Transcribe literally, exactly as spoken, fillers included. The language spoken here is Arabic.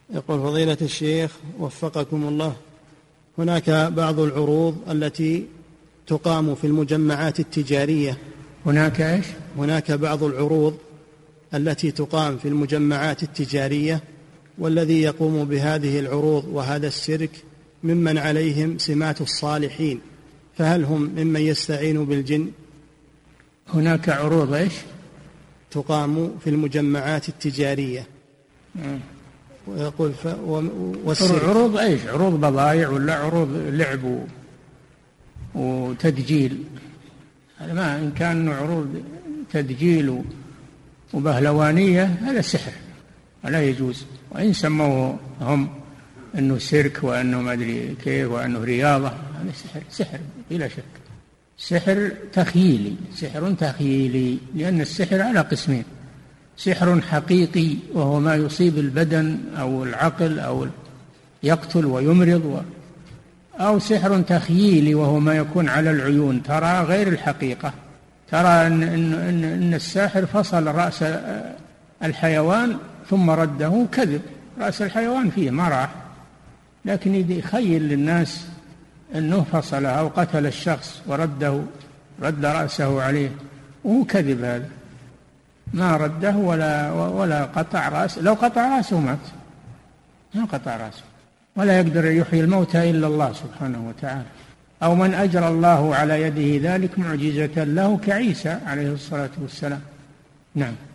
يقول فضيلة الشيخ وفقكم الله، هناك بعض العروض التي تقام في المجمعات التجارية هناك إيش؟ هناك بعض العروض التي تقام في المجمعات التجارية، والذي يقوم بهذه العروض وهذا السيرك ممن عليهم سمات الصالحين، فهل هم ممن يستعين بالجن؟ هناك عروض إيش؟ تقام في المجمعات التجارية. م. ويقول ف... والسيرك عروض إيش؟ عروض بضائع ولا عروض لعب وتدجيل؟ هذا ما إن كان عروض تدجيل وبهلوانية هذا سحر ولا يجوز. وإن سموه هم أنه سيرك وأنه ما أدري كيف وأنه رياضة، هذا سحر سحر بلا شك، سحر تخيلي سحر تخيلي لأن السحر على قسمين: سحر حقيقي وهو ما يصيب البدن أو العقل أو يقتل ويمرض و أو سحر تخييلي وهو ما يكون على العيون ترى غير الحقيقة، ترى أن, إن, إن, إن الساحر فصل رأس الحيوان ثم رده، كذب، رأس الحيوان فيه ما راح، لكن يخيل للناس أنه فصله أو قتل الشخص ورده رد رأسه عليه، وهو كذب، هذا ما رده ولا, ولا قطع رأسه، لو قطع رأسه مات، ما قطع رأسه، ولا يقدر يحيي الموتى إلا الله سبحانه وتعالى، أو من أجرى الله على يده ذلك معجزة له كعيسى عليه الصلاة والسلام. نعم.